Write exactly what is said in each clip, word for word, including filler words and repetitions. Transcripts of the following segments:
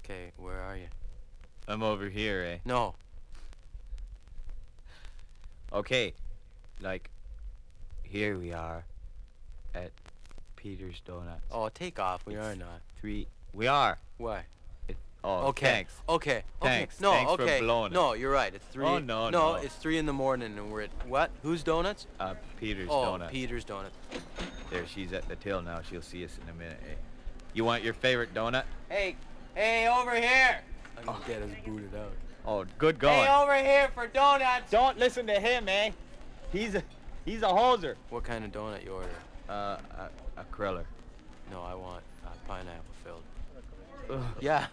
Okay, where are you? I'm over here, eh? No. Okay, like, here we are at Peter's Donuts. Oh, take off. We It's are not. Three. We are. Why? It, oh, Okay. thanks. Okay. Thanks. Okay. No. Thanks for okay. blowing it. No, you're right. It's three. Oh, no, No, no. it's three in the morning, and we're at what? Whose donuts? Uh, Peter's oh, Donuts. Peter's Donuts. There, she's at the till now. She'll see us in a minute, eh? You want your favorite donut? Hey, hey, over here! I'm gonna get us booted out. Oh, good going. Hey, over here for donuts! Don't listen to him, eh? He's a, he's a hoser. What kind of donut you order? Uh, a, a Kriller. No, I want uh, pineapple filled. Ugh. Yeah.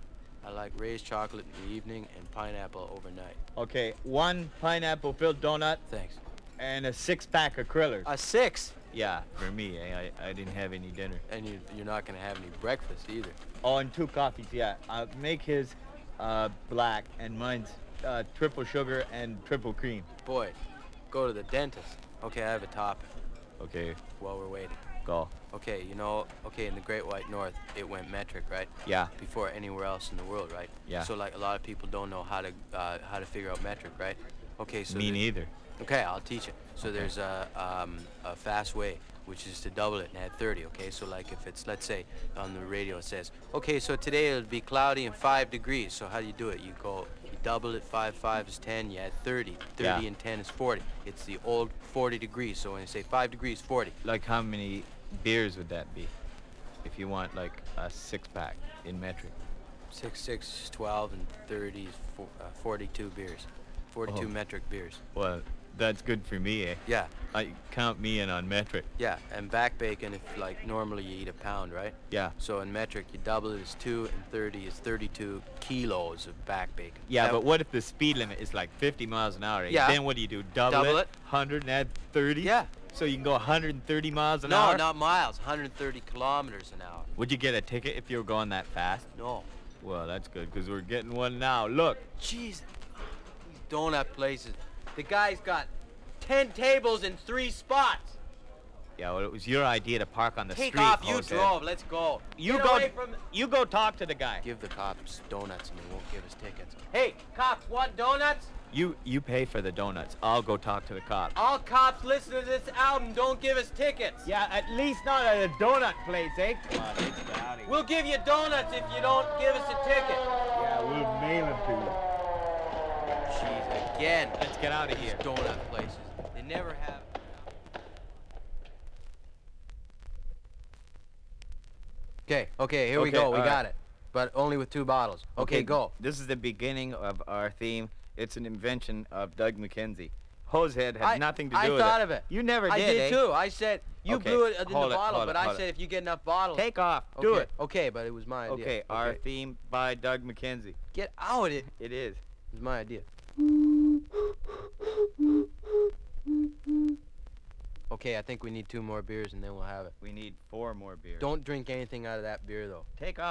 I like raised chocolate in the evening and pineapple overnight. Okay, one pineapple-filled donut Thanks. and a six-pack of Krillers. A six? Yeah, for me, eh? I, I didn't have any dinner. And you, you're not gonna have any breakfast either. Oh, and two coffees, yeah. I'll make his uh, black and mine's uh, triple sugar and triple cream. Boy, go to the dentist. Okay, I have a topic Okay, while we're waiting. go. Okay, you know, okay, in the Great White North, it went metric, right? Yeah. Before anywhere else in the world, right? Yeah. So like a lot of people don't know how to uh, how to figure out metric, right? Okay, so Me there- neither. Okay, I'll teach it. So Okay. there's a, um, a fast way, which is to double it and add thirty, okay? So like if it's, let's say, on the radio it says, okay, so today it'll be cloudy and five degrees. So how do you do it? You go, you double it, five, five is ten, you add thirty. thirty Yeah. and ten is forty. It's the old forty degrees. So when you say five degrees, forty. Like how many beers would that be? If you want like a six-pack in metric. Six, six, twelve, and thirty is four, uh, forty-two beers. forty-two Oh. metric beers. Well, that's good for me, eh? Yeah, I count me in on metric. yeah, and back bacon, if like normally you eat a pound, right? Yeah. So in metric, you double it is two, and thirty is thirty-two kilos of back bacon. Yeah, That- but what if the speed limit is like fifty miles an hour? Eh? Yeah. Then what do you do? Double, Double it? it. one hundred and add thirty? Yeah. So you can go one hundred thirty miles an No, hour? not miles, one hundred thirty kilometers an hour. Would you get a ticket if you were going that fast? No. Well, that's good, because we're getting one now. Look. Jeez, these donut places. The guy's got ten tables in three spots. Yeah, well, it was your idea to park on the Take street. off, you Jose. drove, let's go. You Get go. away from the- You go talk to the guy. Give the cops donuts and they won't give us tickets. Hey, cops, want donuts? You you pay for the donuts. I'll go talk to the cop. All cops listen to this album don't give us tickets. Yeah, at least not at a donut place, eh? Come on, let's get out of here. We'll give you donuts if you don't give us a ticket. Yeah, we'll mail them to you. Jeez, again. Let's get out of These here. donut places. They never have. Okay, okay, here we Okay, go. We all got right. it. But only with two bottles. Okay, go. This is the beginning of our theme. It's an invention of Doug McKenzie. Hosehead had I, nothing to I do with it. thought of it. You never I did, did eh? too. I said you Okay, blew it in hold the it, bottle, hold but it, I hold said it. if you get enough bottles. Take off. Do Okay, it. Okay, but it was my idea. Okay, our theme by Doug McKenzie. Get out! It It is. was my idea. Okay, I think we need two more beers and then we'll have it. We need four more beers. Don't drink anything out of that beer though. Take off.